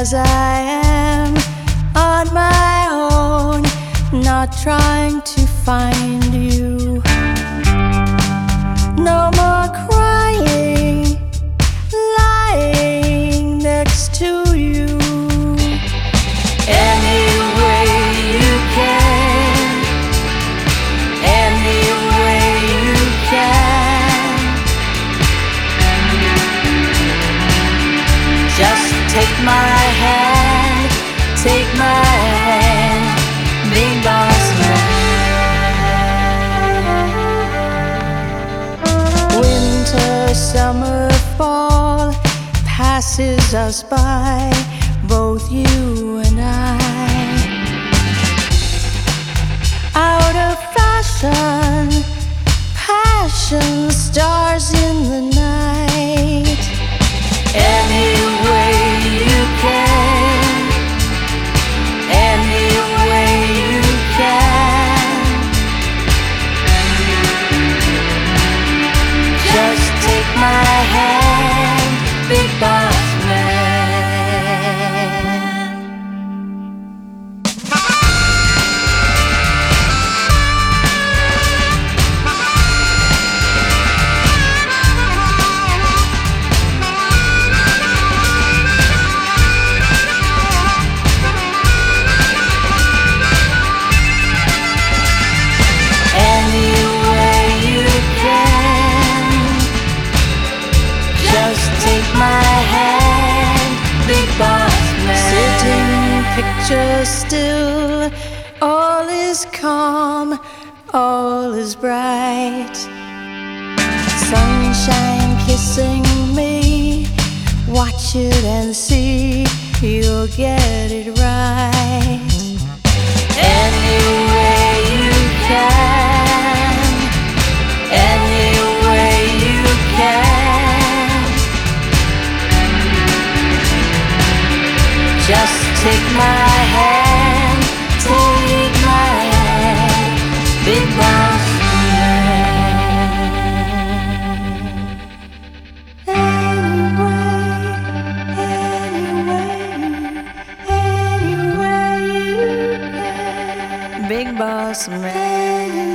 as I am, on my own, not trying to find you. No more crying, lying next to you. Any way you can, any way you can. Just take my hand, take my hand, big boss man. Winter, summer, fall passes us by, both you and I. Out of fashion, passion, stars in the night. Any way you can, any way you can. Just take my hand, big boss man. My hand, big boss man. Sitting picture still, all is calm, all is bright. Sunshine kissing me, watch it and see, you'll get it right. Any way you can, any way you can. Just take my hand, take my hand, big boss man. Anyway, you can. Big boss man.